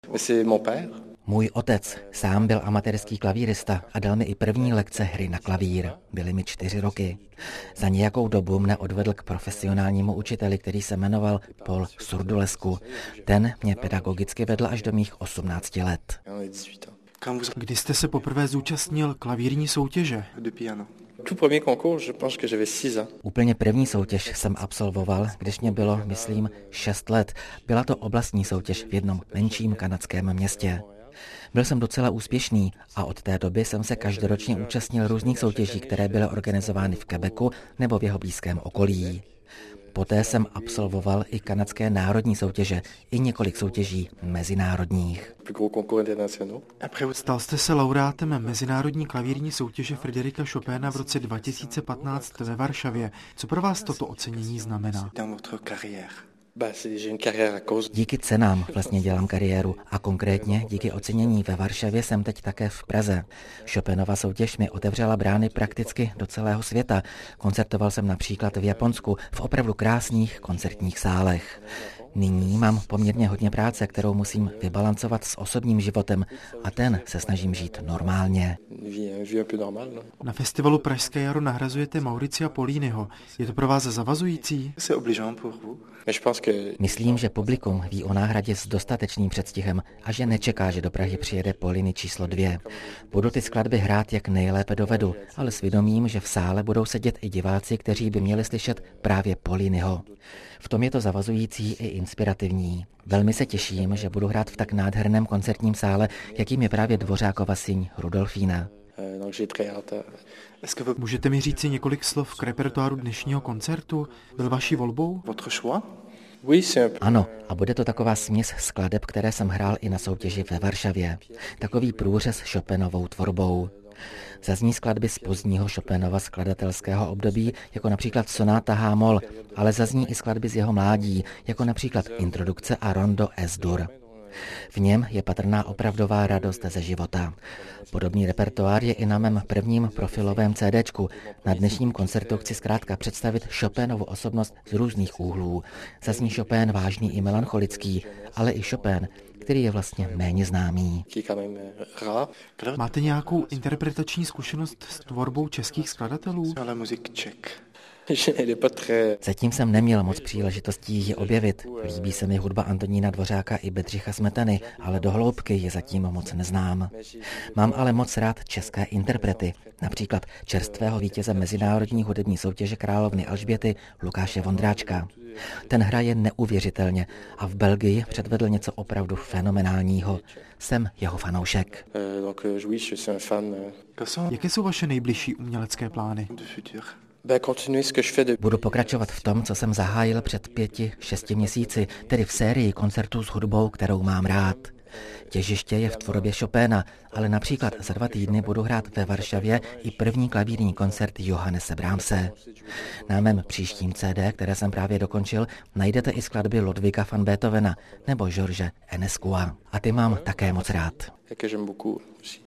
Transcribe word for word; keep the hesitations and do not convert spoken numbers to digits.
Můj otec sám byl amatérský klavírista a dal mi i první lekce hry na klavír. Byly mi čtyři roky. Za nějakou dobu mne odvedl k profesionálnímu učiteli, který se jmenoval Paul Surdulescu. Ten mě pedagogicky vedl až do mých osmnácti let. Kdy jste se poprvé zúčastnil klavírní soutěže? Úplně první soutěž jsem absolvoval, když mě bylo, myslím, šest let. Byla to oblastní soutěž v jednom menším kanadském městě. Byl jsem docela úspěšný a od té doby jsem se každoročně účastnil různých soutěží, které byly organizovány v Quebecu nebo v jeho blízkém okolí. Poté jsem absolvoval i kanadské národní soutěže, i několik soutěží mezinárodních. Stal jste se laureátem mezinárodní klavírní soutěže Frédérika Chopina v roce dva tisíce patnáct ve Varšavě. Co pro vás toto ocenění znamená? Díky cenám vlastně dělám kariéru a konkrétně díky ocenění ve Varšavě jsem teď také v Praze. Chopinova soutěž mi otevřela brány prakticky do celého světa. Koncertoval jsem například v Japonsku v opravdu krásných koncertních sálech. Nyní mám poměrně hodně práce, kterou musím vybalancovat s osobním životem a ten se snažím žít normálně. Na festivalu Pražské jaro nahrazujete Mauricia Polliniho. Je to pro vás zavazující? Myslím, že publikum ví o náhradě s dostatečným předstihem a že nečeká, že do Prahy přijede Pollini číslo dvě. Budu ty skladby hrát, jak nejlépe dovedu, ale s vědomím, že v sále budou sedět i diváci, kteří by měli slyšet právě Polliniho. V tom je to zavazující i inspirativní. Velmi se těším, že budu hrát v tak nádherném koncertním sále, jakým je právě Dvořákova síň Rudolfína. Můžete mi říct si několik slov k repertoáru dnešního koncertu? Byl vaší volbou? Ano, a bude to taková směs skladeb, které jsem hrál i na soutěži ve Varšavě. Takový průřez Chopinovou tvorbou. Zazní skladby z pozdního Chopinova skladatelského období, jako například sonáta H-moll, ale zazní i skladby z jeho mládí, jako například introdukce a rondo S-dur. V něm je patrná opravdová radost ze života. Podobný repertoár je i na mém prvním profilovém CDčku. Na dnešním koncertu chci zkrátka představit Chopinovu osobnost z různých úhlů. Zazní Chopin vážný i melancholický, ale i Chopin, který je vlastně méně známý. Máte nějakou interpretační zkušenost s tvorbou českých skladatelů? Zatím jsem neměl moc příležitostí ji objevit. Líbí se mi hudba Antonína Dvořáka i Bedřicha Smetany, ale do hloubky je zatím moc neznám. Mám ale moc rád české interprety, například čerstvého vítěze mezinárodní hudební soutěže královny Alžběty Lukáše Vondráčka. Ten hraje neuvěřitelně a v Belgii předvedl něco opravdu fenomenálního. Jsem jeho fanoušek. Jaké jsou vaše nejbližší umělecké plány? Budu pokračovat v tom, co jsem zahájil před pěti, šesti měsíci, tedy v sérii koncertů s hudbou, kterou mám rád. Těžiště je v tvorbě Chopina, ale například za dva týdny budu hrát ve Varšavě i první klavírní koncert Johannese Brahmse. Na mém příštím C D, které jsem právě dokončil, najdete i skladby Ludwiga van Beethovena nebo George Enescua. A ty mám také moc rád.